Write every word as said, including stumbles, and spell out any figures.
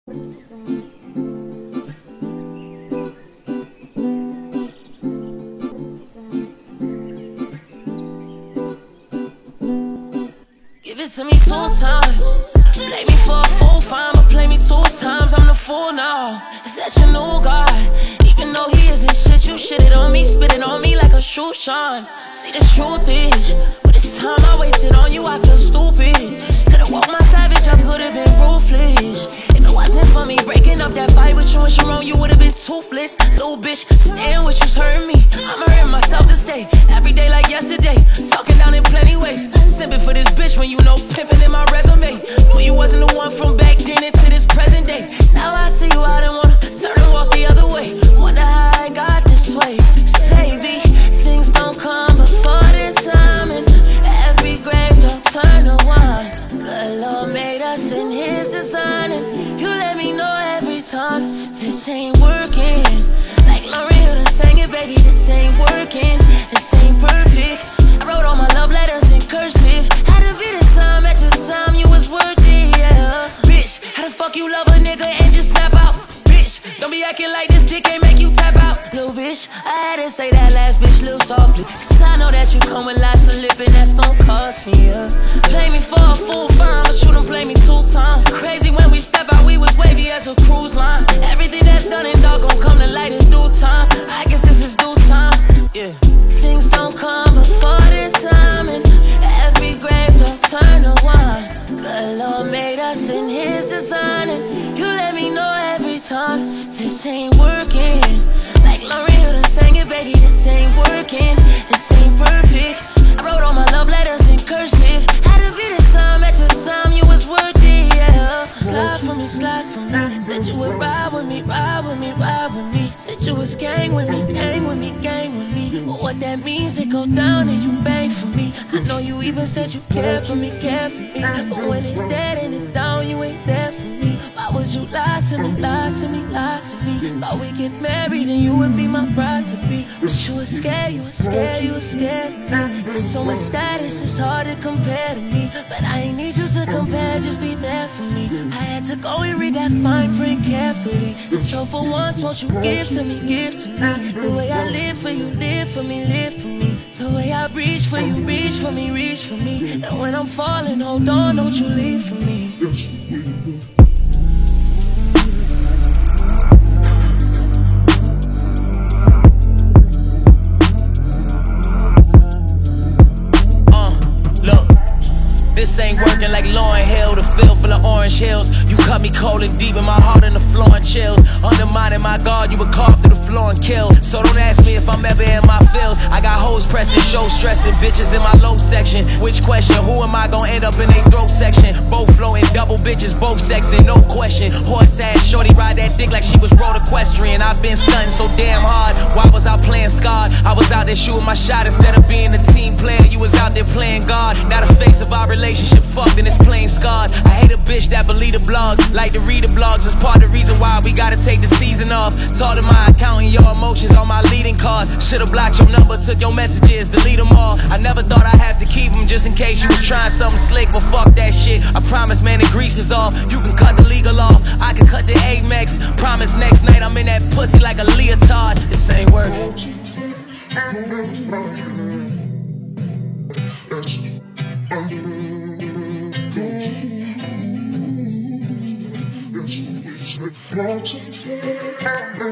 Give it to me two times. Play me for a fool, fine, but play me two times. I'm the fool now. Is that your new guy? Even though he isn't shit, you shit it on me, spit it on me like a shoe shine. See, the truth is, with this time I wasted on you, I feel stupid. Could've walked my savage, I could've been ruthless. If it wasn't for me breaking up that fight with you and Sharon, you would've been toothless. Little bitch, staying with you's hurting me. I'm hurting myself this day, every day like yesterday. Talking down in plenty ways, simping for this bitch when you know pimping in my resume. Knew you wasn't the one from back then into this present day. Now I see you out and wanna turn and walk the other way. Wonder how I got this way. 'Cause baby, things don't come before the time, and every grave don't turn to wine. Good Lord made us in His design, and you let me know every time this ain't working. Like Lauryn Hill done sang it, baby, this ain't working. This ain't perfect. I wrote all my love letters in cursive. Had to be the time at the time you was worth it, yeah. Bitch, how the fuck you love a nigga and just snap out? Bitch, don't be acting like this dick ain't make you tap out. Little bitch, I had to say that last bitch little softly, 'cause I know that you come with lots of lip and that's gon' cost me, yeah. Play me for a fool, fine, but you done play me two times. Crazy when we step out, we was wavy as a cruise line. Everything that's done and dog gon' come to light in due time. I guess this is due time, yeah. Things don't come before the time, and every grave don't turn to wine. Good Lord made us in His design, and you let me know every time this ain't working. Like Lauryn Hill done sang it, baby, this ain't working. This ain't perfect. I wrote all my love letters in cursive. Had to be the time at the time you was worth it, yeah. Slide for me, slide for me. Said you would ride with me, ride with me, ride with me. Said you was gang with me, gang with me, gang with me. But what that means, it go down and you bang for me. I know you even said you care for me, care for me. But when it's dead and it's down, you ain't there for me. Why would you lie to me, lie to me, lie to me? Thought we get married and you would be my bride to be. But you was scared, you was scared, you was scared of me. There's so much status, it's hard to compare to me. But I ain't need you to compare, just be there for me. I had to go and read that fine print carefully. So for once, won't you give to me, give to me. The way I live for you, live for me, live for me. The way I reach for you, reach for me, reach for me. And when I'm falling, hold on, don't you leave for me. This ain't working like Lauryn Hill, the field full of orange hills. You cut me cold and deep in my heart and the floor and chills. Undermining my guard, you would carve through the floor and kill. So don't ask me if I'm ever in my feels. I got hoes pressing, show stressing, bitches in my low section. Which question, who am I gonna end up in they throat section? Both floating, double bitches, both sexing, no question. Horse ass, shorty ride that dick like she was road equestrian. I've been stunting so damn hard, why was I playing scarred? I was out there shooting my shot instead of being a team player. You was out there playing God. Now the face of our relationship Relationship fucked and it's plain scarred. I hate a bitch that believe the blog, like to read the blogs. It's part of the reason why we gotta take the season off. Taught my accountant your emotions on my leading cards. Should've blocked your number, took your messages, delete them all. I never thought I'd have to keep them just in case you was trying something slick, but fuck that shit. I promise, man, the grease is off. You can cut the legal off, I can cut the Amex. Promise next night I'm in that pussy like a leotard. This ain't working. Watch it